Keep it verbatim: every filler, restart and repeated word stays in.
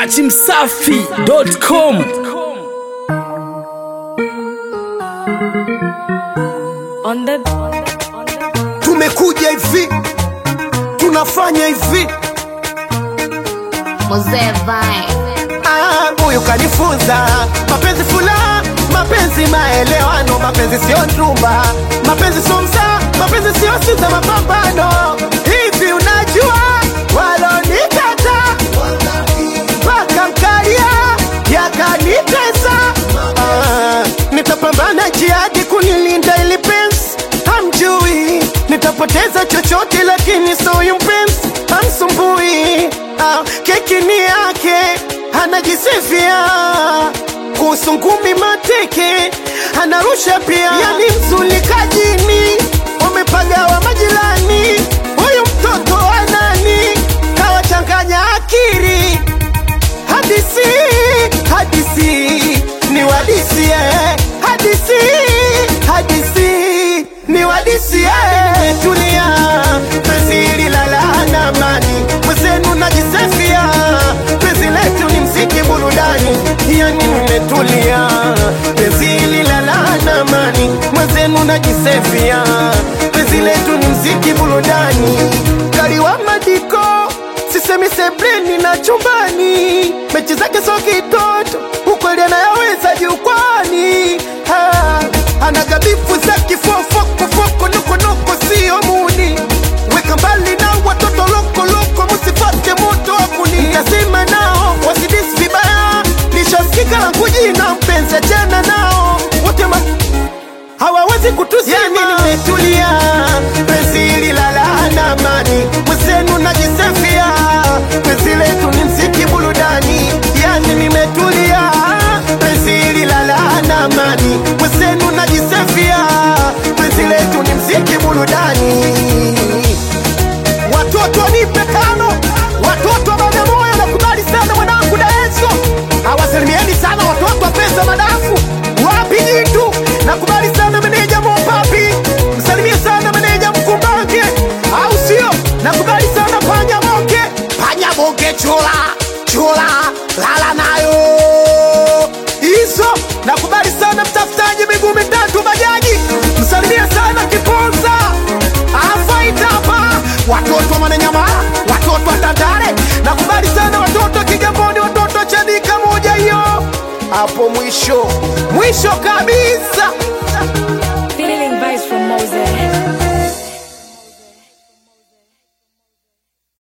dachimsafi dot com. On the, on the, on the. Tumekuja hivi, tunafanya hivi. Mzee Vibe. Ah, huyu kanifunza mapenzi fula, mapenzi maelewano, mapenzi sio ndumba, mapenzi sio msa, mapenzi sio sisa mapambano. Hivi unajua walonikata mpaka mkalia yakanitesa. Ah, nitapambana jihadi kunilinda ili pensi hamjui, nitapoteza chochote lakini so mpenzi hamsumbui. Ah, keki ni yake anajisifia, kuhusu ngumi mateke anarusha pia. Yani mzulikajini wamepagawa majirani, huyu mtoto wa nani kawachanganya akili. Hadisi, hadisi ni wadisi eh. Hadisi, hadisi ni wadisi eh. Nimetulia penzi hili lala na amani, mwezenu najisifia, penzi letu ni mziki burudani. Yani nimetulia penzi hili lala na amani, mwezenu najisifia, penzi letu ni mziki burudani. Kari wa madiko sisemi sebleni na chumbani, mechi zake so kitoto, ukweli anayaweza jukwani. Ha, anagabifu za kifofoko foko, nuko nuko siyo muni, weka mbali na watoto loko loko, musifate moto wakuni. Nikasema nao wasidisi vibaya, nishasikika na kujina mpenzi jana nao wote ma hawawezi kutuzima. Yani nimetulia penzi hili lala na amani, mwezenu najisifia, penzi letu ni mziki burudani. Yani nimetulia penzi hili lala na amani, mwezenu najisifia, penzi letu ni mziki burudani. Watoto nipe tano, watoto wa Bagamoyo nakubali sana mwanangu Daeso, hawasalimieni sana watoto wa pesa madafu wapi jitu. Nakubali sana meneja Mopapi, msalimie sana meneja Mkumbange, au sio? Nakubali sana Panya Moke, Panya Moke chula, chula, lala nayo hizo. Nakubali sana mtafutaji miguu mitatu bajaji, msalimie sana Kiponza Afaitapa, watoto wa Mananyamala, watoto wa Tandale. Nakubali sana watoto wa Kigamboni, watoto wa Chanika moja hiyo. Hapo mwisho, mwisho kabisa